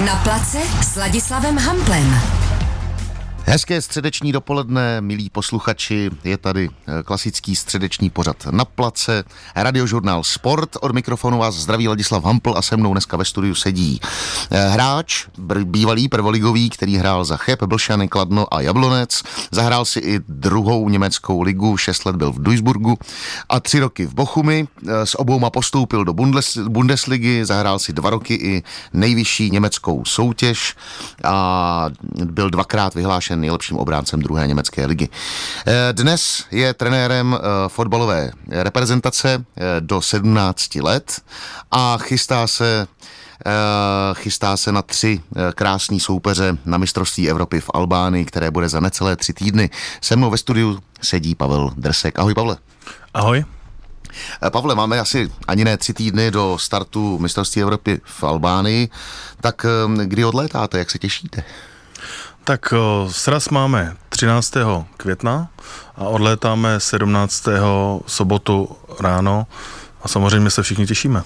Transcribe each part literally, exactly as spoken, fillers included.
Na place s Ladislavem Hamplem. Hezké středeční dopoledne, milí posluchači, je tady klasický středeční pořad Na place, radiožurnál Sport, od mikrofonu vás zdraví Ladislav Hampl a se mnou dneska ve studiu sedí hráč, bývalý prvoligový, který hrál za Cheb, Blšany, Kladno a Jablonec, zahrál si i druhou německou ligu, šest let byl v Duisburgu a tři roky v Bochumi, s obouma postoupil do Bundes, Bundesligy, zahrál si dva roky i nejvyšší německou soutěž a byl dvakrát vyhlášen nejlepším obráncem druhé německé ligy. Dnes je trenérem fotbalové reprezentace do sedmnácti let a chystá se chystá se na tři krásný soupeře na mistrovství Evropy v Albánii, které bude za necelé tři týdny. Se mnou ve studiu sedí Pavel Drsek. Ahoj, Pavle. Ahoj. Pavle, máme asi ani ne tři týdny do startu mistrovství Evropy v Albánii, tak kdy odlétáte, jak se těšíte? Tak sraz máme třináctého května a odlétáme sedmnáctého sobotu ráno a samozřejmě se všichni těšíme.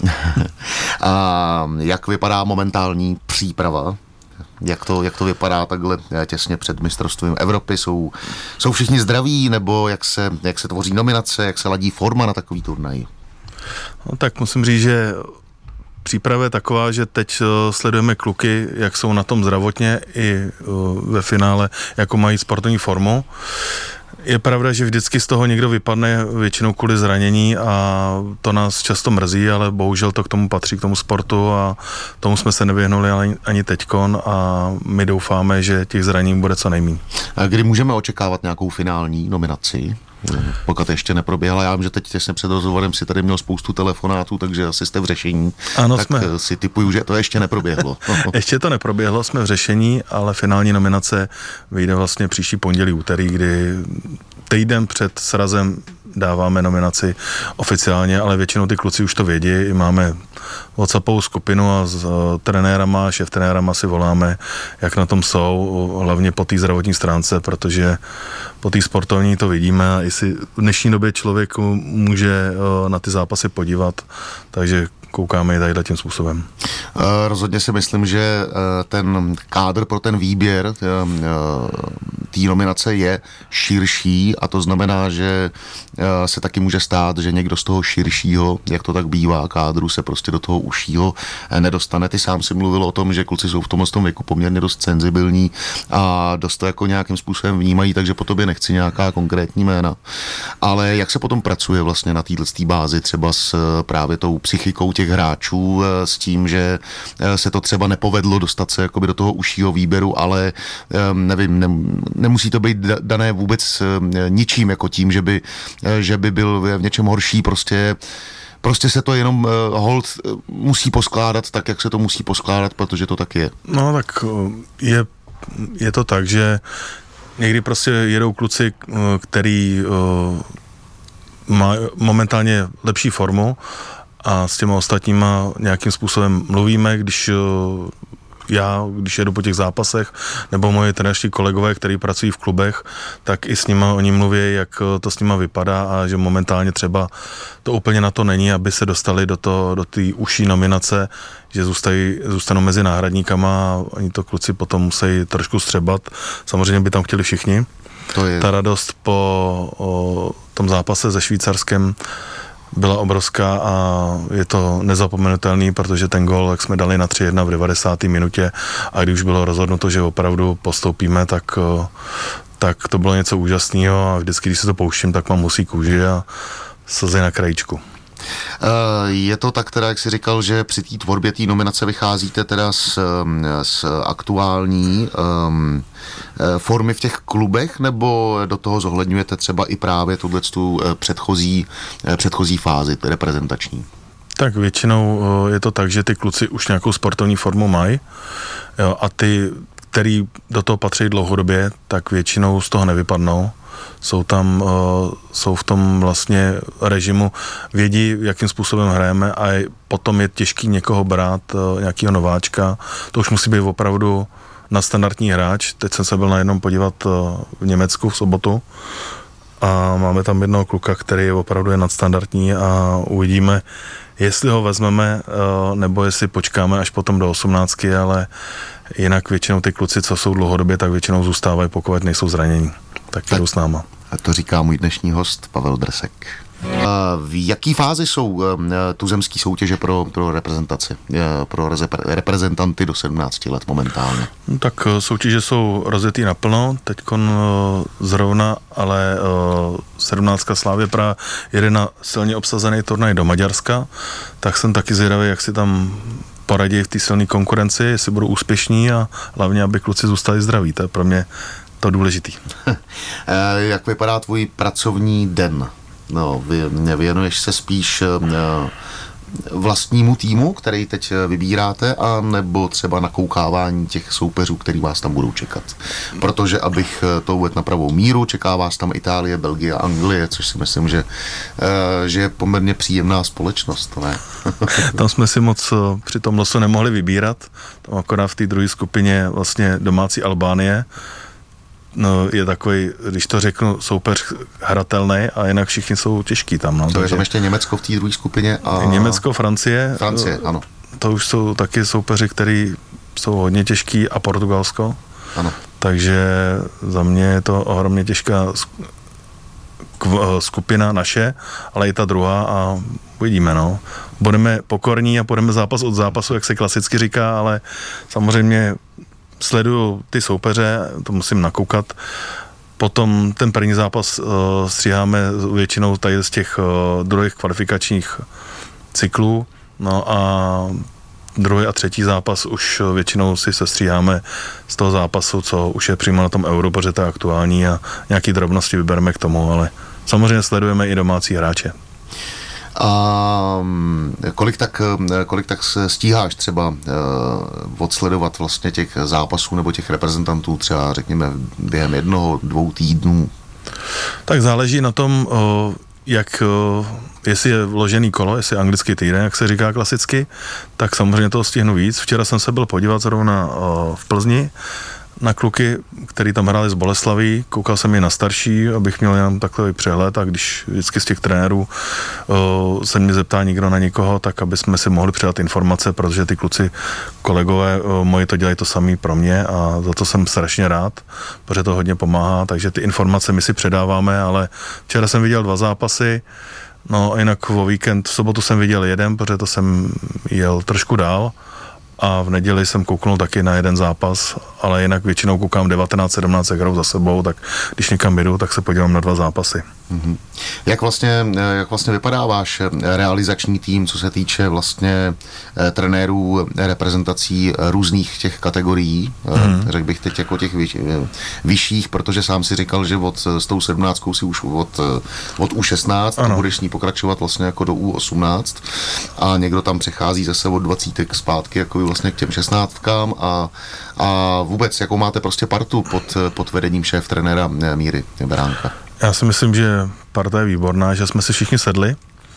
A jak vypadá momentální příprava? Jak to, jak to vypadá takhle těsně před mistrovstvím Evropy? Jsou, jsou všichni zdraví, nebo jak se, jak se tvoří nominace, jak se ladí forma na takový turnaj? No, tak musím říct, že příprava je taková, že teď sledujeme kluky, jak jsou na tom zdravotně i ve finále, jako mají sportovní formu. Je pravda, že vždycky z toho někdo vypadne, většinou kvůli zranění a to nás často mrzí, ale bohužel to k tomu patří, k tomu sportu a tomu jsme se nevyhnuli ani, ani teďkon a my doufáme, že těch zranění bude co nejméně. A kdy můžeme očekávat nějakou finální nominaci? Pokud ještě neproběhla, já vím, že teď těsně před rozhovorem si tady měl spoustu telefonátů, takže asi jste v řešení. Ano, tak jsme. si tipuju, že to ještě neproběhlo. Ještě to neproběhlo, jsme v řešení, ale finální nominace vyjde vlastně příští pondělí, úterý, kdy týden před srazem dáváme nominaci oficiálně, ale většinou ty kluci už to vědí, máme WhatsAppovou skupinu a s trenérama, šéftrenérama si voláme, jak na tom jsou, hlavně po té zdravotní stránce, protože po té sportovní to vidíme a jestli v dnešní době člověk může na ty zápasy podívat, takže koukáme i tadyhle tím způsobem. Rozhodně si myslím, že ten kádr pro ten výběr té nominace je širší a to znamená, že se taky může stát, že někdo z toho širšího, jak to tak bývá, kádru se prostě do toho užšího nedostane. Ty sám si mluvil o tom, že kluci jsou v tomhle tom věku poměrně dost senzibilní a dost to jako nějakým způsobem vnímají, takže po tobě nechci nějaká konkrétní jména. Ale jak se potom pracuje vlastně na této bázi třeba s právě tou psychikou těch hráčů, s tím, že se to třeba nepovedlo dostat se jakoby do toho užšího výběru, ale nevím, ne, nemusí to být dané vůbec ničím, jako tím, že by, že by byl v něčem horší, prostě Prostě se to jenom uh, hold musí poskládat tak, jak se to musí poskládat, protože to tak je. No tak je, je to tak, že někdy prostě jedou kluci, který uh, má momentálně lepší formu a s těma ostatníma nějakým způsobem mluvíme, když uh, já, když jedu po těch zápasech, nebo moje trenérští kolegové, kteří pracují v klubech, tak i s nima oni mluví, jak to s nima vypadá a že momentálně třeba to úplně na to není, aby se dostali do to, do té užší nominace, že zůstají, zůstanou mezi náhradníkama a oni to kluci potom musí trošku střebat. Samozřejmě by tam chtěli všichni. To je. Ta radost po o, tom zápase se Švýcarskem byla obrovská a je to nezapomenutelný, protože ten gól, jak jsme dali na tři jedna v devadesáté minutě a když už bylo rozhodnuto, že opravdu postoupíme, tak, tak to bylo něco úžasného a vždycky, když se to pouštím, tak mám husí kůži a slzy na krajíčku. Je to tak teda, jak jsi říkal, že při té tvorbě té nominace vycházíte teda z, z aktuální um, formy v těch klubech, nebo do toho zohledňujete třeba i právě tuto předchozí, předchozí fázi reprezentační? Tak většinou je to tak, že ty kluci už nějakou sportovní formu mají jo, a ty, který do toho patří dlouhodobě, tak většinou z toho nevypadnou. Jsou tam, uh, jsou v tom vlastně režimu, vědí, jakým způsobem hrajeme a potom je těžký někoho brát, uh, nějakého nováčka. To už musí být opravdu nadstandardní hráč. Teď jsem se byl na jednom podívat uh, v Německu v sobotu a máme tam jednoho kluka, který je opravdu je nadstandardní a uvidíme, jestli ho vezmeme, nebo jestli počkáme až potom do osmnáctky, ale jinak většinou ty kluci, co jsou dlouhodobě, tak většinou zůstávají, pokud nejsou zranění. Tak jdou s náma. A to říká můj dnešní host Pavel Drsek. V jaký fázi jsou tuzemské soutěže pro, pro reprezentaci, pro reprezentanty do sedmnácti let momentálně? No, tak soutěže jsou rozjetý naplno, teďkon zrovna, ale sedmnáctka Slávě Praha jede na silně obsazený turnaj do Maďarska, tak jsem taky zvědavý, jak si tam poradí v té silné konkurenci, jestli budou úspěšní a hlavně, aby kluci zůstali zdraví, to je pro mě to důležitý. Jak vypadá tvůj pracovní den? No, věnuješ se spíš vlastnímu týmu, který teď vybíráte, a nebo třeba nakoukávání těch soupeřů, který vás tam budou čekat? Protože, abych to uvedl na pravou míru, čeká vás tam Itálie, Belgie a Anglie, což si myslím, že, že je poměrně příjemná společnost, ne? Tam jsme si moc při tom losu nemohli vybírat, tam akorát v té druhé skupině vlastně domácí Albánie. No, je takový, když to řeknu, soupeř hratelný a jinak všichni jsou těžký tam. No, to takže je tam ještě Německo v té druhé skupině. A Německo, Francie. Francie, ano. To už jsou taky soupeři, který jsou hodně těžký, a Portugalsko. Ano. Takže za mě je to ohromně těžká skupina naše, ale i ta druhá a uvidíme, no. Budeme pokorní a půjdeme zápas od zápasu, jak se klasicky říká, ale samozřejmě sleduju ty soupeře, to musím nakoukat. Potom ten první zápas uh, stříháme většinou tady z těch uh, druhých kvalifikačních cyklů, no a druhý a třetí zápas už většinou si sestříháme z toho zápasu, co už je přímo na tom Euro, protože to je aktuální a nějaký drobnosti vybereme k tomu, ale samozřejmě sledujeme i domácí hráče. A kolik tak, kolik tak stíháš třeba uh, odsledovat vlastně těch zápasů nebo těch reprezentantů třeba řekněme během jednoho, dvou týdnů? Tak záleží na tom, uh, jak, uh, jestli je vložený kolo, jestli je anglický týden, jak se říká klasicky, tak samozřejmě toho stihnu víc. Včera jsem se byl podívat zrovna uh, v Plzni na kluky, který tam hráli z Boleslaví, koukal jsem i na starší, abych měl jenom takový přehled, a když vždycky z těch trenérů uh, se mě zeptá nikdo na nikoho, tak aby jsme si mohli předat informace, protože ty kluci, kolegové uh, moji to dělají to samý pro mě a za to jsem strašně rád, protože to hodně pomáhá, takže ty informace my si předáváme, ale včera jsem viděl dva zápasy, no a jinak o víkend, v sobotu jsem viděl jeden, protože to jsem jel trošku dál, a v neděli jsem kouknul taky na jeden zápas, ale jinak většinou koukám devatenáct sedmnáct hrou za sebou, tak když někam jdu, tak se podívám na dva zápasy. Mm-hmm. Jak vlastně, jak vlastně vypadá váš realizační tým, co se týče vlastně eh, trenérů reprezentací různých těch kategorií, mm-hmm. eh, řekl bych teď jako těch vyš, eh, vyšších, protože sám si říkal, že od, s tou sedmnáctkou si už od, od U šestnáct a budeš ní pokračovat vlastně jako do U osmnáct a někdo tam přechází zase od dvacítek zpátky jako vlastně k těm šestnáctkám a, a vůbec jakou máte prostě partu pod, pod vedením šéf trenéra Míry Beránka? Já si myslím, že parta je výborná, že jsme si všichni sedli.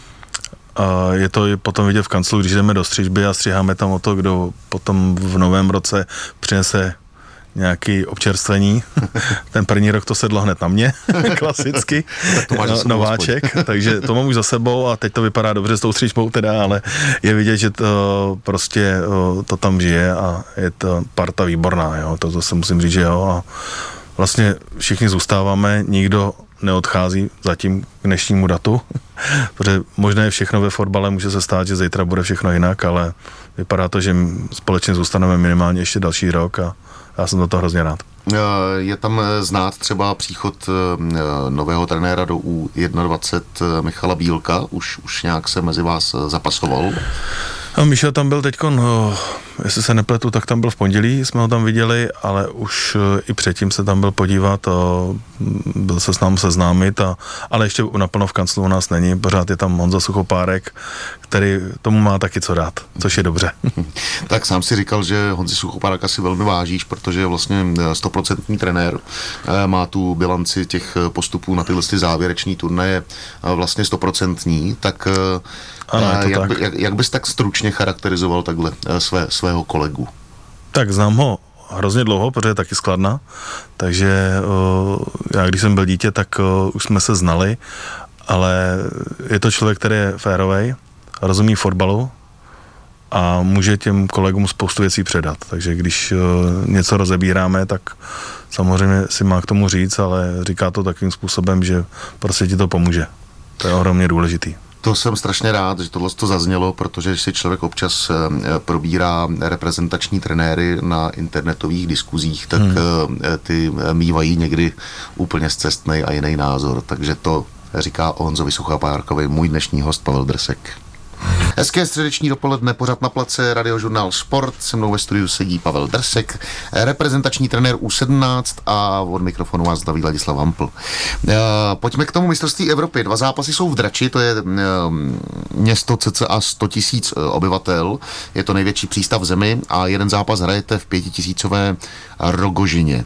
A je to i potom vidět v kanclu, když jdeme do střižby a stříháme tam o to, kdo potom v novém roce přinese nějaký občerstvení. Ten první rok to sedlo hned na mě, klasicky, no, nováček, takže to mám už za sebou a teď to vypadá dobře s tou střížbou teda, ale je vidět, že to prostě to tam žije a je to parta výborná, jo, to zase musím říct, že jo, a vlastně všichni zůstáváme, nikdo neodchází zatím k dnešnímu datu, protože možná je všechno ve fotbale, může se stát, že zítra bude všechno jinak, ale vypadá to, že společně zůstaneme minimálně ještě další rok a já jsem za to hrozně rád. Je tam znát třeba příchod nového trenéra do U dvacet jedna Michala Bílka, už, už nějak se mezi vás zapasoval? A Michal tam byl teďkon, no, jestli se nepletu, tak tam byl v pondělí, jsme ho tam viděli, ale už i předtím se tam byl podívat, a byl se s námi seznámit, a, ale ještě naplno v kanclu u nás není, pořád je tam Honza Suchopárek, který tomu má taky co dát, což je dobře. Tak sám si říkal, že Honzi Suchopárek asi velmi vážíš, protože je vlastně stoprocentní trenér, má tu bilanci těch postupů na tyhle závěreční turnaje vlastně stoprocentní, tak ano, jak, tak. Jak, jak bys tak stručně charakterizoval takhle své, svého kolegu? Tak znám ho hrozně dlouho, protože je taky z Kladna, takže já když jsem byl dítě, tak už jsme se znali, ale je to člověk, který je férovej, rozumí fotbalu a může těm kolegům spoustu věcí předat, takže když něco rozebíráme, tak samozřejmě si má k tomu říct, ale říká to takovým způsobem, že prostě ti to pomůže. To je ohromně důležitý. To jsem strašně rád, že tohle to zaznělo, protože když si člověk občas probírá reprezentační trenéry na internetových diskuzích, tak hmm. ty mývají někdy úplně scestnej a jiný názor. Takže to říká o Honzovi Suchopárkovi můj dnešní host Pavel Drsek. Hezké středeční dopoledne, pořad na place, Radiožurnál Sport, se mnou ve studiu sedí Pavel Drsek, reprezentační trenér U sedmnáct a od mikrofonu vás zdraví Ladislav Hampl. Pojďme k tomu mistrovství Evropy. Dva zápasy jsou v Drači, to je město cca sto tisíc obyvatel, je to největší přístav v zemi a jeden zápas hrajete v pětitisícové Rogožině.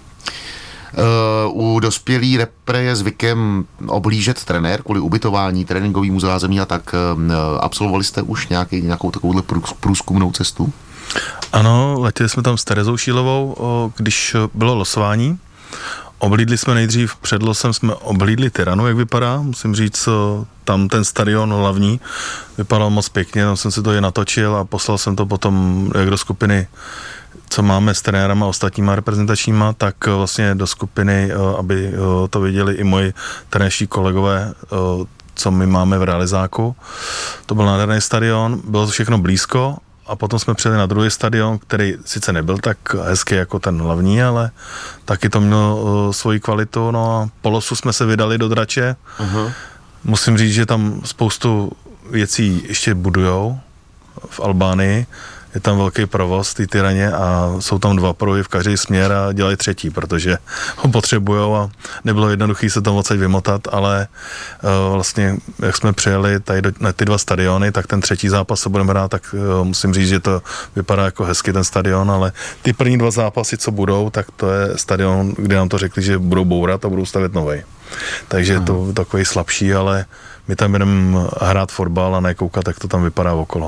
Uh, u dospělý repre je zvykem oblížet trenér kvůli ubytování, tréninkovýmu zázemí a tak. Uh, absolvovali jste už nějaký, nějakou takovouhle průzkumnou cestu? Ano, letěli jsme tam s Terezou Šílovou, když bylo losování. Oblídli jsme nejdřív, před losem jsme oblídli Tyranu, jak vypadá. Musím říct, tam ten stadion hlavní vypadal moc pěkně, tam jsem si to i natočil a poslal jsem to potom jak do skupiny, co máme s trenérama ostatníma reprezentačníma, tak vlastně do skupiny, aby to viděli i moji trenérští kolegové, co my máme v realizáku. To byl nádherný stadion, bylo to všechno blízko a potom jsme přijeli na druhý stadion, který sice nebyl tak hezký jako ten hlavní, ale taky to mělo svoji kvalitu. No a po losu jsme se vydali do Drače. Uh-huh. Musím říct, že tam spoustu věcí ještě budujou v Albánii. Je tam velký provoz v té Tyraně a jsou tam dva pruhy v každý směr a dělají třetí, protože ho potřebujou a nebylo jednoduché se tam odsaď vymotat, ale uh, vlastně, jak jsme přijeli tady do, na ty dva stadiony, tak ten třetí zápas, co budeme hrát, tak uh, musím říct, že to vypadá jako hezky ten stadion, ale ty první dva zápasy, co budou, tak to je stadion, kde nám to řekli, že budou bourat a budou stavět novej. Takže je to takový slabší, ale my tam jdeme hrát fotbal a ne koukat, jak to tam vypadá okolo.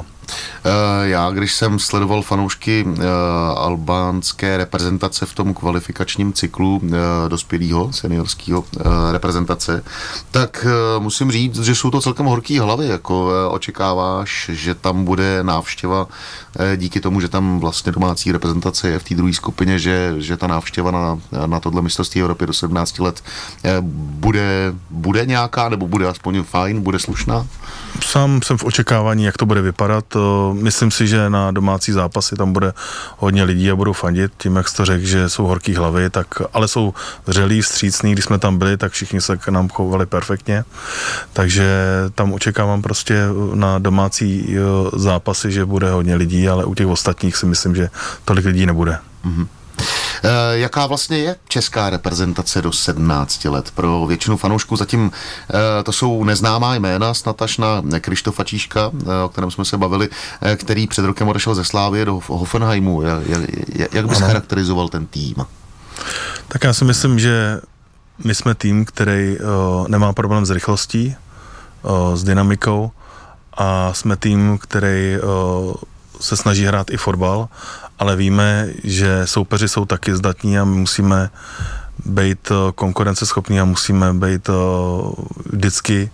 Já, když jsem sledoval fanoušky uh, albánské reprezentace v tom kvalifikačním cyklu uh, dospělého seniorského uh, reprezentace, tak uh, musím říct, že jsou to celkem horký hlavy, jako uh, očekáváš, že tam bude návštěva uh, díky tomu, že tam vlastně domácí reprezentace je v té druhé skupině, že, že ta návštěva na, na tohle mistrovství Evropy do sedmnácti let uh, bude, bude nějaká, nebo bude aspoň fajn, bude slušná? Sám jsem v očekávání, jak to bude vypadat. Myslím si, že na domácí zápasy tam bude hodně lidí a budou fandit, tím, jak jsi to řekl, že jsou horký hlavy, tak, ale jsou vřelí, vstřícní, když jsme tam byli, tak všichni se k nám chovali perfektně, takže tam očekávám prostě na domácí zápasy, že bude hodně lidí, ale u těch ostatních si myslím, že tolik lidí nebude. Mm-hmm. E, jaká vlastně je česká reprezentace do sedmnácti let? Pro většinu fanoušků zatím e, to jsou neznámá jména, snad až na Krištofa Číška, e, o kterém jsme se bavili, e, který před rokem odešel ze Slávie do Hoffenheimu. Jak, jak, jak bys ano. charakterizoval ten tým? Tak já si myslím, že my jsme tým, který o, nemá problém s rychlostí, o, s dynamikou a jsme tým, který o, se snaží hrát i fotbal, ale víme, že soupeři jsou taky zdatní a my musíme být konkurenceschopní a musíme být vždycky,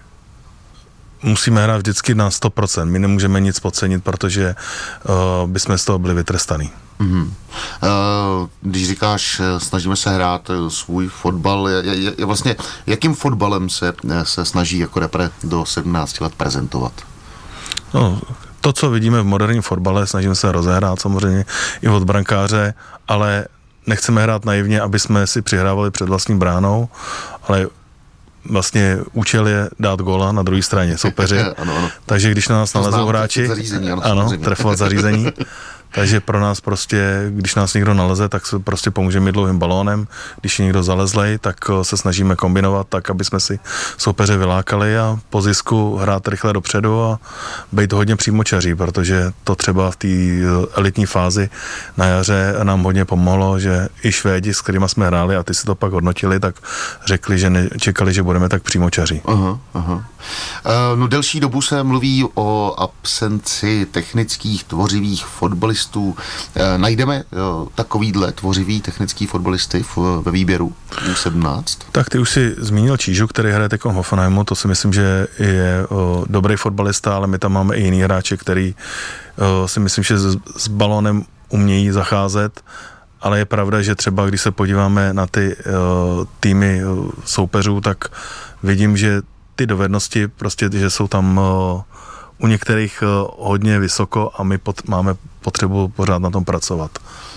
musíme hrát vždycky na sto procent. My nemůžeme nic podcenit, protože uh, bychom z toho byli vytrestaný. Mm-hmm. Uh, když říkáš, snažíme se hrát svůj fotbal, je, je, je vlastně, jakým fotbalem se, se snaží jako repre do sedmnácti let prezentovat? No, to, co vidíme v moderním fotbale, snažíme se rozehrát samozřejmě i od brankáře, ale nechceme hrát naivně, aby jsme si přihrávali před vlastní bránou, ale vlastně účel je dát góla na druhé straně soupeři. ano, ano. Takže když na nás nalezou hráči, zařízení, ano, ano trefovat zařízení. Takže pro nás prostě, když nás někdo naleze, tak se prostě pomůžeme dlouhým balónem. Když je někdo zalezlej, tak se snažíme kombinovat tak, aby jsme si soupeře vylákali a po zisku hrát rychle dopředu a být hodně přímočaří, protože to třeba v té elitní fázi na jaře nám hodně pomohlo, že i Švédi, s kterými jsme hráli a ty si to pak hodnotili, tak řekli, že nečekali, že budeme tak přímočaří. Aha, aha. Uh, no delší dobu se mluví o absenci technických, tvořivých fotbalistů fotbalistů. Najdeme takovýhle tvořivý technický fotbalisty ve výběru U sedmnáct? Tak ty už si zmínil Čížu, který hraje teď v Hoffenheimu, to si myslím, že je o, dobrý fotbalista, ale my tam máme i jiný hráče, který o, si myslím, že s, s balónem umějí zacházet, ale je pravda, že třeba když se podíváme na ty o, týmy o, soupeřů, tak vidím, že ty dovednosti prostě, že jsou tam o, u některých o, hodně vysoko a my pot, máme potřebu pořád na tom pracovat.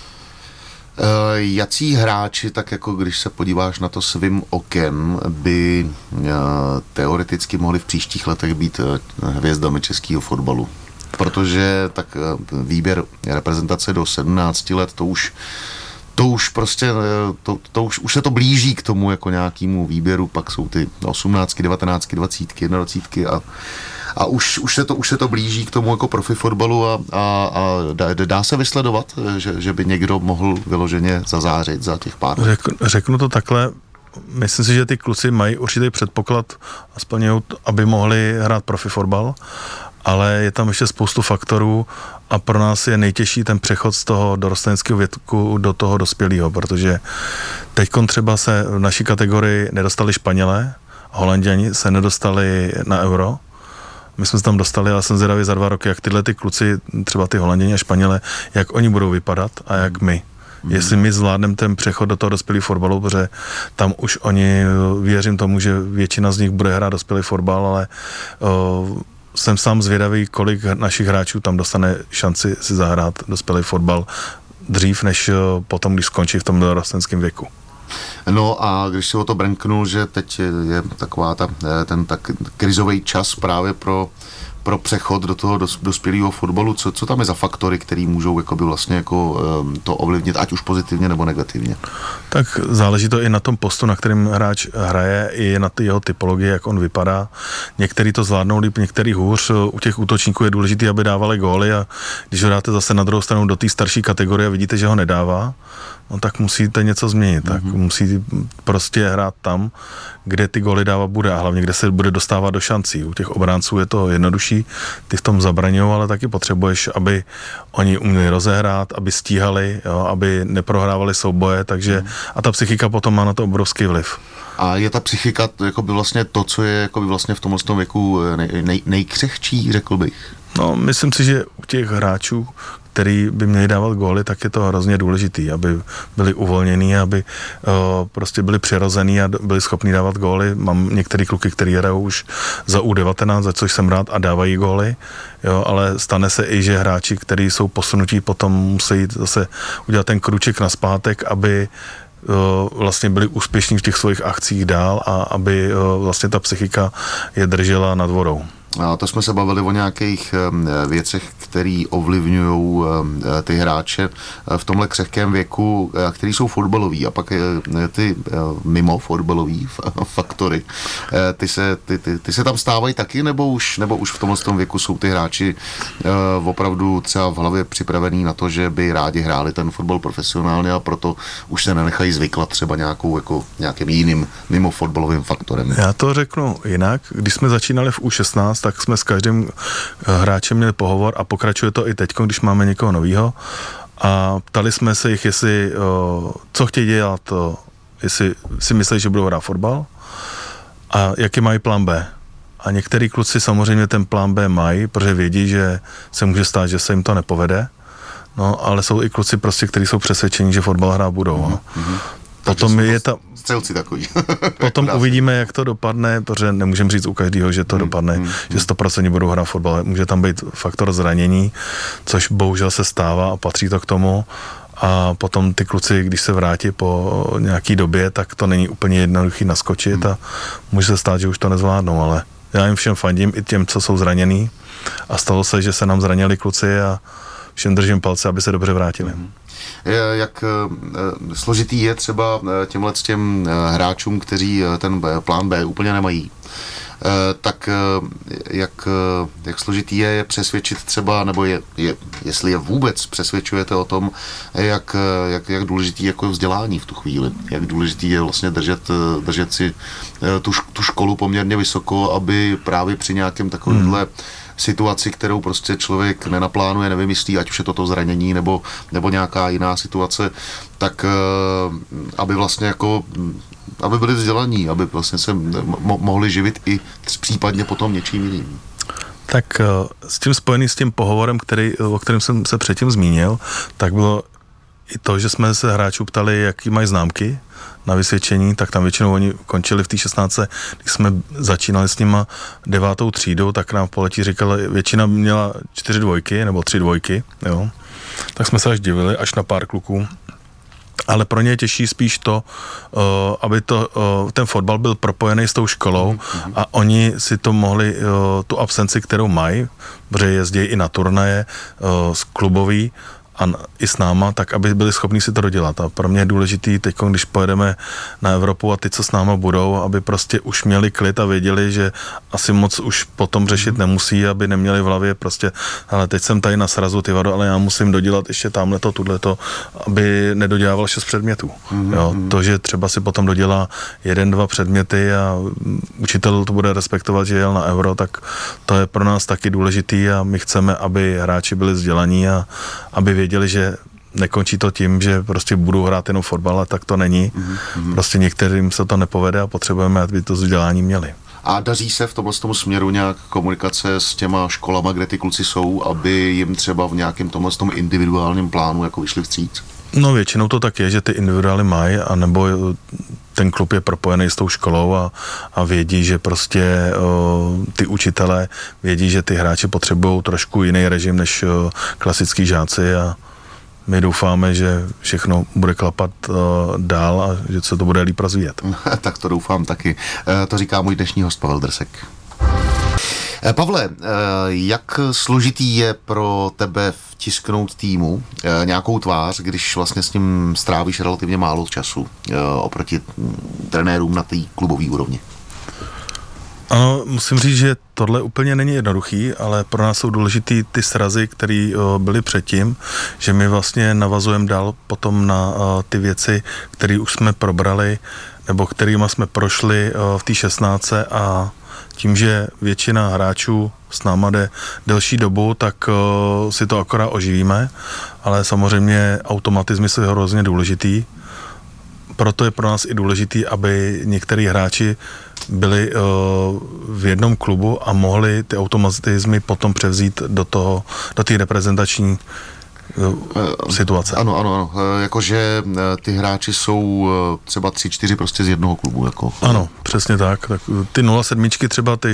Uh, jací hráči, tak jako když se podíváš na to svým okem, by uh, teoreticky mohli v příštích letech být uh, hvězdami českého fotbalu? Protože tak uh, výběr reprezentace do sedmnácti let, to už to už prostě, to, to už, už se to blíží k tomu jako nějakému výběru, pak jsou ty osmnáctky, devatenáctky, dvacítky, jednadvacítky a A už, už, se to, už se to blíží k tomu jako profi fotbalu a, a, a dá, dá se vysledovat, že, že by někdo mohl vyloženě zazářit za těch pár let? Řek, řeknu to takhle, myslím si, že ty kluci mají určitý předpoklad a splňují, aby mohli hrát profi fotbal, ale je tam ještě spoustu faktorů a pro nás je nejtěžší ten přechod z toho dorosteneckého věku do toho dospělého, protože teďkon třeba se v naší kategorii nedostali Španělé, Holanděni se nedostali na Euro. My jsme se tam dostali, ale jsem zvědavý za dva roky, jak tyhle ty kluci, třeba ty Holanděni a Španělé, jak oni budou vypadat a jak my. Mm. Jestli my zvládneme ten přechod do toho dospělého fotbalu, protože tam už oni, věřím tomu, že většina z nich bude hrát dospělý fotbal, ale uh, jsem sám zvědavý, kolik našich hráčů tam dostane šanci si zahrát dospělý fotbal dřív, než uh, potom, když skončí v tom dorostenském věku. No a když si o to brnknul, že teď je taková ta, ten tak krizový čas právě pro, pro přechod do toho dos, dospělého fotbalu, co, co tam je za faktory, které můžou jakoby vlastně jako to ovlivnit, ať už pozitivně nebo negativně? Tak záleží to i na tom postu, na kterém hráč hraje, i na ty jeho typologii, jak on vypadá. Některý to zvládnou líp, některý hůř. U těch útočníků je důležité, aby dávali góly a když ho dáte zase na druhou stranu do té starší kategorie a vidíte, že ho nedává, no tak musíte něco změnit, tak mm-hmm. musí prostě hrát tam, kde ty góly dávat bude a hlavně, kde se bude dostávat do šancí. U těch obránců je to jednodušší, ty v tom zabraňují, ale taky potřebuješ, aby oni uměli rozehrát, aby stíhali, jo, aby neprohrávali souboje, takže a ta psychika potom má na to obrovský vliv. A je ta psychika jakoby vlastně to, co je jakoby vlastně v tomhle věku nej, nej, nejkřehčí, řekl bych? No, myslím si, že u těch hráčů, který by měli dávat góly, tak je to hrozně důležitý, aby byli uvolnění, aby o, prostě byli přirozený a byli schopní dávat góly. Mám některé kluky, který hrajou už za U devatenáct, za což jsem rád, a dávají góly, jo, ale stane se i, že hráči, kteří jsou posunutí, potom musí zase udělat ten kruček nazpátek, aby o, vlastně byli úspěšní v těch svých akcích dál a aby o, vlastně ta psychika je držela nad vodou. A to jsme se bavili o nějakých věcech, které ovlivňují ty hráče v tomhle křehkém věku, který jsou fotbaloví, a pak ty mimo fotbalový faktory. Ty se, ty, ty, ty se tam stávají taky, nebo už, nebo už v tomhle tom věku jsou ty hráči opravdu třeba v hlavě připravený na to, že by rádi hráli ten fotbal profesionálně a proto už se nenechají zvyklat třeba nějakou, jako, nějakým jiným mimo fotbalovým faktorem. Já to řeknu jinak. Když jsme začínali v U šestnáct, tak jsme s každým hráčem měli pohovor a pokračuje to i teď, když máme někoho novýho. A ptali jsme se jich, jestli, co chtějí dělat, jestli si myslí, že budou hrát fotbal a jaký mají plán B. A některý kluci samozřejmě ten plán B mají, protože vědí, že se může stát, že se jim to nepovede. No, ale jsou i kluci prostě, kteří jsou přesvědčení, že fotbal hrát budou. Mm-hmm. No. Potom je ta... Střelci takový. Potom uvidíme, jak to dopadne, protože nemůžeme říct u každého, že to hmm, dopadne, hmm, že sto procent budou hrát fotbal. Může tam být faktor zranění, což bohužel se stává a patří to k tomu. A potom ty kluci, když se vrátí po nějaký době, tak to není úplně jednoduchý naskočit hmm. a může se stát, že už to nezvládnou, ale já jim všem fandím, i těm, co jsou zraněný. A stalo se, že se nám zranili kluci a všem držím palce, aby se dobře vrátili. Hmm. Jak složitý je třeba těmhle těm hráčům, kteří ten plán B úplně nemají, tak jak, jak složitý je, je přesvědčit třeba, nebo je, je, jestli je vůbec přesvědčujete o tom, jak, jak, jak důležitý je jako vzdělání v tu chvíli, jak důležitý je vlastně držet, držet si tu, tu školu poměrně vysoko, aby právě při nějakém takovémhle situaci, kterou prostě člověk nenaplánuje, nevymyslí, ať už je to to zranění nebo, nebo nějaká jiná situace, tak aby vlastně jako, aby byli vzdělaní, aby vlastně se mo- mohli živit i případně potom něčím jiným. Tak s tím spojený s tím pohovorem, který, o kterém jsem se předtím zmínil, tak bylo i to, že jsme se hráčů ptali, jaký mají známky na vysvědčení, tak tam většinou oni končili v té šestnáctce, když jsme začínali s nima devátou třídou, tak nám v poletí říkali, většina měla čtyři dvojky nebo tři dvojky, jo. Tak jsme se až divili, až na pár kluků. Ale pro ně je těžší spíš to, uh, aby to, uh, ten fotbal byl propojený s tou školou mm-hmm. a oni si to mohli, uh, tu absenci, kterou mají, protože jezdí i na turnaje uh, z klubový, a i s náma, tak aby byli schopni si to dodělat. A pro mě je důležitý teď, když pojedeme na Evropu a ty, co s náma budou, aby prostě už měli klid a věděli, že asi moc už potom řešit nemusí, aby neměli v hlavě prostě, ale teď jsem tady na srazu, ty vado, ale já musím dodělat ještě tamhleto, tudleto, aby nedodělával šest předmětů. Mm-hmm. Jo, to, že třeba si potom dodělá jeden, dva předměty a učitel to bude respektovat, že jel na Euro, tak to je pro nás taky důležitý a my chceme, aby hráči byli vzdělaní a aby věděli, že nekončí to tím, že prostě budou hrát jenom fotbal, a tak to není. Mm-hmm. Prostě některým se to nepovede a potřebujeme, aby to vzdělání měli. A daří se v tomhle tomu směru nějak komunikace s těma školama, kde ty kluci jsou, aby jim třeba v nějakém tomhle tomu individuálním plánu jako vyšli vstříc? No většinou to tak je, že ty individuály mají, anebo ten klub je propojený s tou školou a, a vědí, že prostě o, ty učitelé vědí, že ty hráči potřebují trošku jiný režim než o, klasický žáci a my doufáme, že všechno bude klapat o, dál a že se to bude líp rozvíjet. Tak to doufám taky. E, to říká můj dnešní host Pavel Drsek. Pavle, jak složitý je pro tebe vtisknout týmu nějakou tvář, když vlastně s ním strávíš relativně málo času oproti trenérům na té klubové úrovni? Ano, musím říct, že tohle úplně není jednoduchý, ale pro nás jsou důležitý ty srazy, které byly předtím, že my vlastně navazujeme dál potom na ty věci, které už jsme probrali, nebo kterýma jsme prošli v té šestnáctce a tím, že většina hráčů s náma jde delší dobu, tak uh, si to akorát oživíme, ale samozřejmě automatizmy jsou hrozně důležitý. Proto je pro nás i důležitý, aby některý hráči byli uh, v jednom klubu a mohli ty automatizmy potom převzít do toho, do té reprezentační situace. Ano, ano, ano. Jakože ty hráči jsou třeba tři, čtyři prostě z jednoho klubu. Jako. Ano, přesně tak. tak ty nula sedm třeba, ty,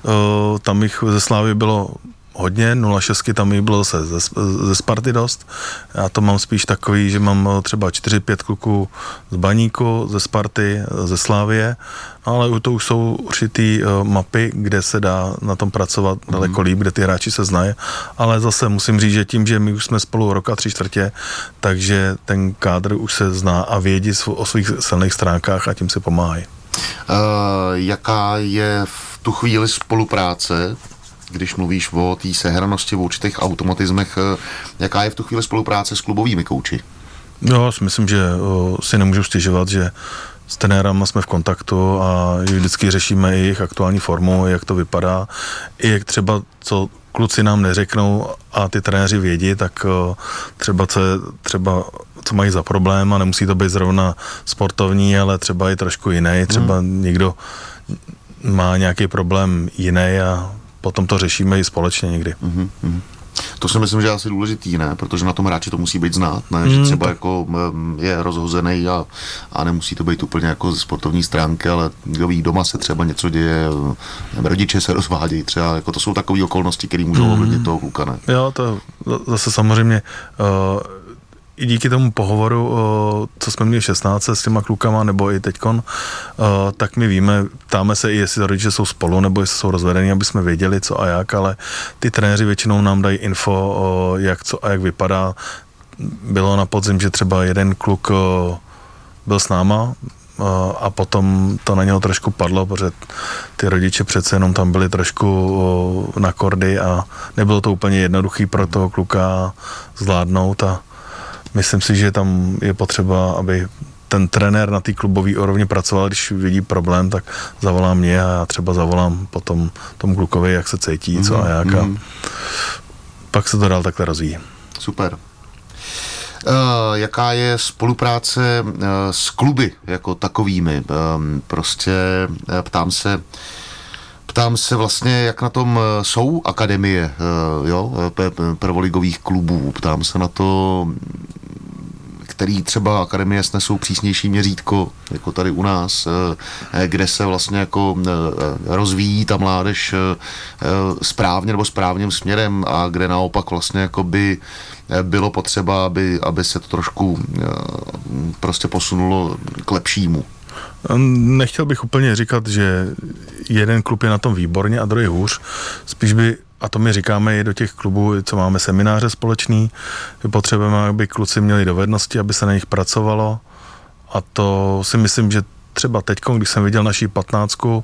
tam jich ze Slávy bylo hodně, nula šest tam jich bylo zase ze, ze Sparty dost. Já to mám spíš takový, že mám třeba čtyři pět kluků z Baníku, ze Sparty, ze Slávie, ale to už jsou určitý uh, mapy, kde se dá na tom pracovat mm. daleko líp, kde ty hráči se znají, ale zase musím říct, že tím, že my už jsme spolu roka tři čtvrtě, takže ten kádr už se zná a vědí o svých silných stránkách a tím si pomáhají. Uh, jaká je v tu chvíli spolupráce, když mluvíš o té sehranosti, o určitých automatismech, jaká je v tu chvíli spolupráce s klubovými kouči? Jo, myslím, že o, si nemůžu stěžovat, že s trenérama jsme v kontaktu a vždycky řešíme i jejich aktuální formu, jak to vypadá, i jak třeba, co kluci nám neřeknou a ty trenéři vědí, tak o, třeba, co, je, třeba co mají za problém a nemusí to být zrovna sportovní, ale třeba i trošku jiný, třeba hmm. někdo má nějaký problém jiný a potom to řešíme i společně někdy. Mm-hmm. To si myslím, že je asi důležitý, ne? Protože na tom hráči to musí být znát, ne? Že třeba mm, jako je rozhozený a, a nemusí to být úplně jako ze sportovní stránky, ale kdo ví, doma se třeba něco děje, rodiče se rozvádějí třeba, jako to jsou takové okolnosti, které můžou mm. ovlivnit toho kluka, ne? Jo, to zase samozřejmě uh, i díky tomu pohovoru, co jsme měli v šestnáctce s těma klukama, nebo i teďkon, tak my víme, ptáme se i, jestli rodiče jsou spolu, nebo jestli jsou rozvedení, aby jsme věděli, co a jak, ale ty trenéři většinou nám dají info, jak co a jak vypadá. Bylo na podzim, že třeba jeden kluk byl s náma a potom to na něho trošku padlo, protože ty rodiče přece jenom tam byli trošku na kordy a nebylo to úplně jednoduchý pro toho kluka zvládnout a myslím si, že tam je potřeba, aby ten trenér na té klubové úrovni pracoval, když vidí problém, tak zavolá mě a já třeba zavolám potom tomu klukovi, jak se cítí, co a jak a pak se to dál takhle rozvíjí. Super. Uh, jaká je spolupráce uh, s kluby jako takovými? Um, prostě uh, ptám se, ptám se vlastně, jak na tom uh, jsou akademie uh, jo, prvoligových klubů. Ptám se na to, který třeba akademie snesou přísnější měřítko, jako tady u nás, kde se vlastně jako rozvíjí ta mládež správně nebo správným směrem a kde naopak vlastně jako by bylo potřeba, aby, aby se to trošku prostě posunulo k lepšímu. Nechtěl bych úplně říkat, že jeden klub je na tom výborně a druhý hůř. Spíš by, a to my říkáme i do těch klubů, co máme semináře společný, že potřebujeme, aby kluci měli dovednosti, aby se na nich pracovalo. A to si myslím, že třeba teď, když jsem viděl naší patnáctku,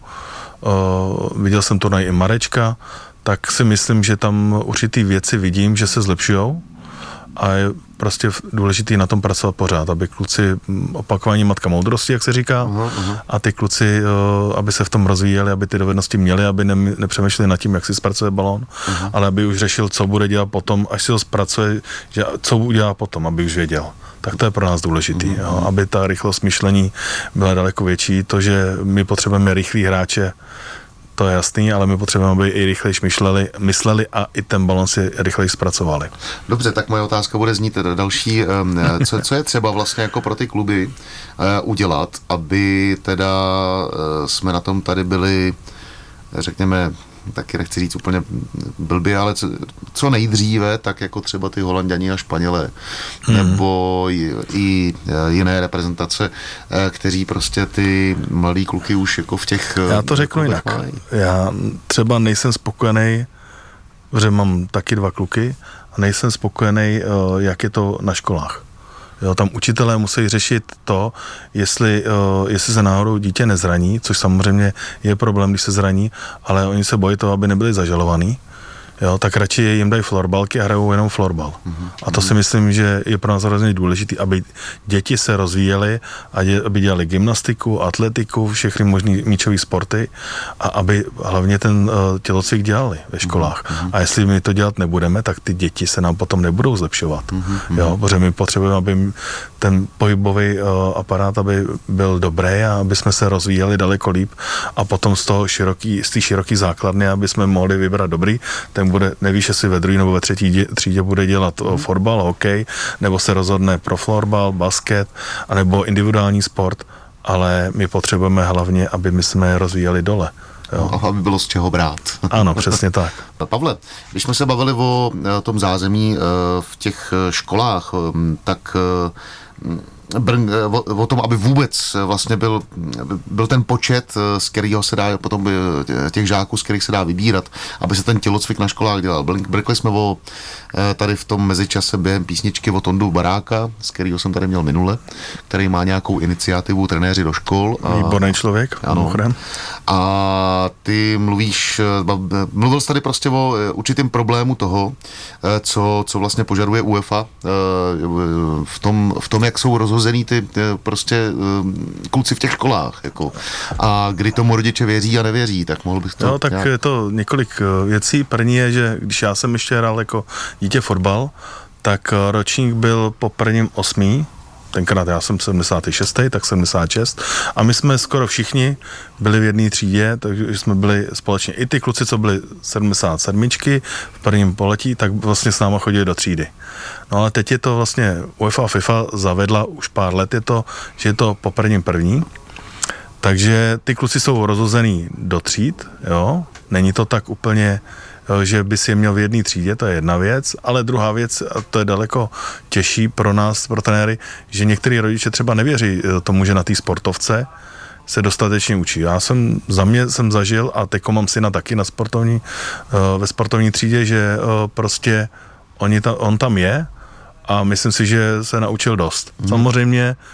uh, viděl jsem turnaj i Marečka, tak si myslím, že tam určitý věci vidím, že se zlepšujou. A je prostě důležitý na tom pracovat pořád, aby kluci, opakování matka moudrosti, jak se říká, uh-huh, uh-huh. a ty kluci, aby se v tom rozvíjeli, aby ty dovednosti měli, aby ne, nepřemýšleli nad tím, jak si zpracuje balón, uh-huh. ale aby už řešil, co bude dělat potom, až si ho zpracuje, že, co udělá potom, aby už věděl. Tak to je pro nás důležitý, uh-huh. jo, aby ta rychlost myšlení byla daleko větší. To, že my potřebujeme rychlý hráče, to je jasný, ale my potřebujeme, aby i rychlejš myšleli, mysleli a i ten balon si rychleji zpracovali. Dobře, tak moje otázka bude znít další. Co, co je třeba vlastně jako pro ty kluby udělat, aby teda jsme na tom tady byli, řekněme, taky nechci říct úplně blbě, ale co, co nejdříve, tak jako třeba ty Holanďani a Španělé, hmm. nebo i, i jiné reprezentace, kteří prostě ty mladý kluky už jako v těch... Já to řeknu jinak. Mají. Já třeba nejsem spokojený, protože mám taky dva kluky a nejsem spokojený, jak je to na školách. Jo, tam učitelé musí řešit to, jestli, uh, jestli se náhodou dítě nezraní, což samozřejmě je problém, když se zraní, ale oni se bojí toho, aby nebyli zažalovaní. Jo, tak radši jim dají florbalky a hrajou jenom florbal. Mm-hmm. A to si myslím, že je pro nás hrozně důležité, aby děti se rozvíjely, aby dělali gymnastiku, atletiku, všechny možný míčové sporty a aby hlavně ten uh, tělocvik dělali ve školách. Mm-hmm. A jestli my to dělat nebudeme, tak ty děti se nám potom nebudou zlepšovat. Mm-hmm. Jo, protože my potřebujeme, aby ten pohybový uh, aparát aby byl dobrý a aby jsme se rozvíjeli daleko líp a potom z toho široký, z té široký základny, aby jsme mohli vybrat dobrý, ten bude, nevíš, jestli ve druhé nebo ve třetí dě, třídě bude dělat mm. fotbal, hokej, nebo se rozhodne pro florbal, basket, anebo individuální sport, ale my potřebujeme hlavně, aby my jsme rozvíjeli dole. Jo. No, aby bylo z čeho brát. Ano, přesně tak. Pavle, když jsme se bavili o tom zázemí v těch školách, tak O, o tom, aby vůbec vlastně byl, byl ten počet, z kterého se dá potom těch žáků, z kterých se dá vybírat, aby se ten tělocvik na školách dělal. Brkli jsme o tady v tom mezičase během písničky o Tondu Baráka, z kterého jsem tady měl minule, který má nějakou iniciativu trenéři do škol. Výborný člověk. Ano. A ty mluvíš, mluvil jsi tady prostě o určitým problému toho, co, co vlastně požaduje UEFA v tom, v tom, jak jsou rozhozený ty prostě kluci v těch školách, jako. A kdy tomu rodiče věří a nevěří, tak mohl bych to... No, tak nějak... je to několik věcí. První je, že když já jsem ještě hrál jako dítě fotbal, tak ročník byl po prvním osmý, tenkrát já jsem sedmdesátý šestý, tak sedmdesát šest a my jsme skoro všichni byli v jedné třídě, takže jsme byli společně. I ty kluci, co byli sedmdesát sedm v prvním poletí, tak vlastně s náma chodili do třídy. No ale teď je to vlastně, UEFA a FIFA zavedla už pár let, je to, že je to po prvním první, takže ty kluci jsou rozhozený do tříd, jo, není to tak úplně, že by si je měl v jedné třídě, to je jedna věc, ale druhá věc, a to je daleko těžší pro nás, pro trenéry, že některý rodiče třeba nevěří tomu, že na té sportovce se dostatečně učí. Já jsem, za mě jsem zažil, a teďko mám syna taky na sportovní, ve sportovní třídě, že prostě oni ta, on tam je a myslím si, že se naučil dost. Hmm. Samozřejmě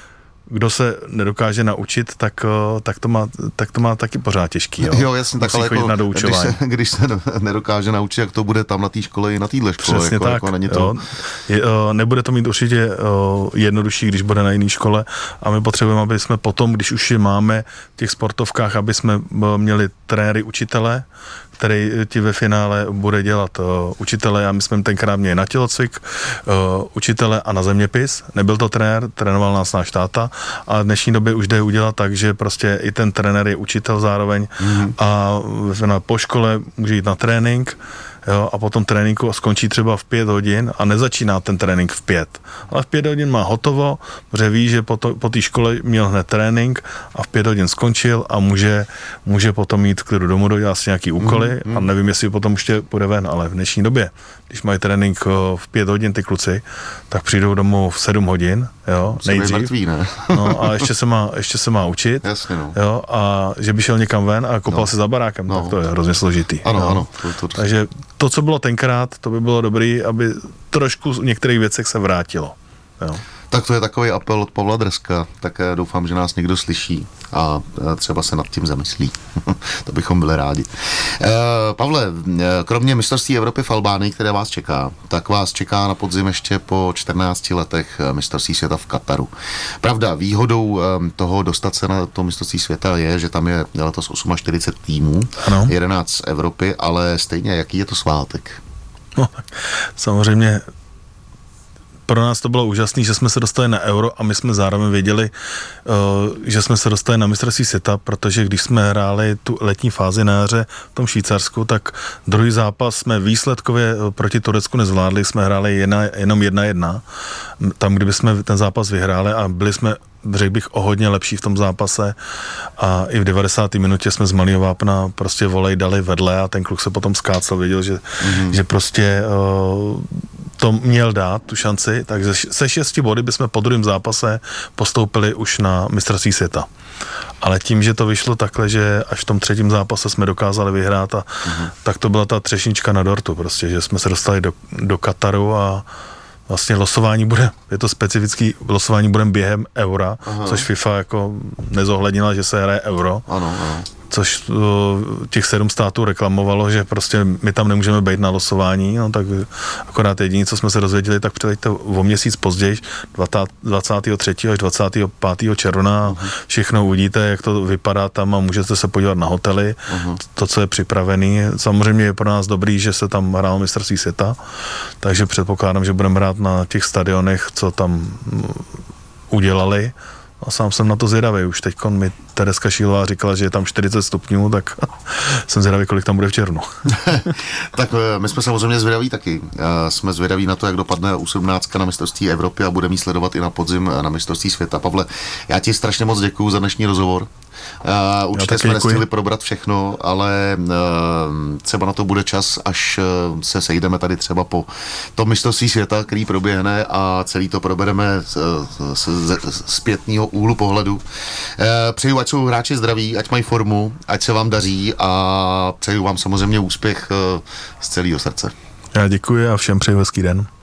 kdo se nedokáže naučit, tak, tak, to, má, tak to má taky pořád těžký. Jo, jo jasně, tak ale jako, na když, se, když se nedokáže naučit, jak to bude tam na té škole i na téhle škole. Přesně jako, tak. Jako není to... jo. Je, nebude to mít určitě jednodušší, když bude na jiné škole a my potřebujeme, aby jsme potom, když už je máme v těch sportovkách, aby jsme měli trenéry, učitele, který ti ve finále bude dělat uh, učitele. Já my jsme tenkrát měli na tělocvik, uh, učitele a na zeměpis. Nebyl to trenér, trénoval nás náš táta a v dnešní době už jde udělat tak, že prostě i ten trenér je učitel zároveň mm. a po škole může jít na trénink, jo, a potom tréninku skončí třeba v pět hodin a nezačíná ten trénink v pět. Ale v pět hodin má hotovo, protože ví, že po, to, po té škole měl hned trénink a v pět hodin skončil a může, může potom jít v klidu domů, dodělat si nějaký úkoly mm, mm. a nevím, jestli potom ještě půjde ven, ale v dnešní době, když mají trénink v pět hodin ty kluci, tak přijdou domů v sedm hodin, jo, nejdřív. Mrtví, ne? No a ještě se má, ještě se má učit. Jasně, no. Jo, a že by šel někam ven a kopal no. se za barákem, no. tak to je hrozně složitý. Ano, jo. ano. To, to, to. Takže to, co bylo tenkrát, to by bylo dobrý, aby trošku v některých věcech se vrátilo. Jo. Tak to je takový apel od Pavla Drska, tak doufám, že nás někdo slyší a třeba se nad tím zamyslí. To bychom byli rádi. E, Pavle, kromě mistrovství Evropy v Albánii, které vás čeká, tak vás čeká na podzim ještě po čtrnácti letech mistrovství světa v Kataru. Pravda, výhodou toho dostat se na to mistrovství světa je, že tam je letos čtyřicet osm týmů, ano. jedenáct z Evropy, ale stejně, jaký je to svátek? No, samozřejmě pro nás to bylo úžasné, že jsme se dostali na Euro a my jsme zároveň věděli, že jsme se dostali na mistrovství světa, protože když jsme hráli tu letní fázi na jaře v tom Švýcarsku, tak druhý zápas jsme výsledkově proti Turecku nezvládli, jsme hráli jedna, jenom jedna jedna, tam, kdyby jsme ten zápas vyhráli a byli jsme, řekl bych, o hodně lepší v tom zápase a i v devadesáté minutě jsme z malého vápna prostě volej dali vedle a ten kluk se potom skácel, věděl, že, mm-hmm. že prostě uh, to měl dát, tu šanci, takže se šesti body bychom po druhém zápase postoupili už na mistrovství světa. Ale tím, že to vyšlo takhle, že až v tom třetím zápase jsme dokázali vyhrát, a, mm-hmm. tak to byla ta třešnička na dortu prostě, že jsme se dostali do, do Kataru a vlastně losování bude, je to specifický, losování budeme během eura, aha. což FIFA jako nezohlednila, že se hraje euro. Ano, ano. Což uh, těch sedm států reklamovalo, že prostě my tam nemůžeme být na losování, no tak akorát jediné, co jsme se dozvěděli, tak přileďte o měsíc později, dvacátého třetího až dvacátého pátého června, uh-huh. všechno uvidíte, jak to vypadá tam a můžete se podívat na hotely, uh-huh. to, co je připravený. Samozřejmě je pro nás dobrý, že se tam hrálo mistrovství světa, takže předpokládám, že budeme hrát na těch stadionech, co tam udělali. A sám jsem na to zvědavý. Už teď mi Tereska Šílová říkala, že je tam čtyřicet stupňů, tak jsem zvědavý, kolik tam bude v červnu. Tak my jsme samozřejmě zvědaví taky. Jsme zvědaví na to, jak dopadne U sedmnáct na mistrovství Evropy a bude mít sledovat i na podzim na mistrovství světa. Pavle, já ti strašně moc děkuju za dnešní rozhovor. Uh, určitě jsme děkuji. nestihli probrat všechno, ale uh, třeba na to bude čas, až uh, se sejdeme tady třeba po tom mistrovství světa, který proběhne a celý to probereme z, z, z, z zpětného úhlu pohledu. Uh, přeju, ať jsou hráči zdraví, ať mají formu, ať se vám daří a přeju vám samozřejmě úspěch uh, z celého srdce. Já děkuji a všem přeju hezký den.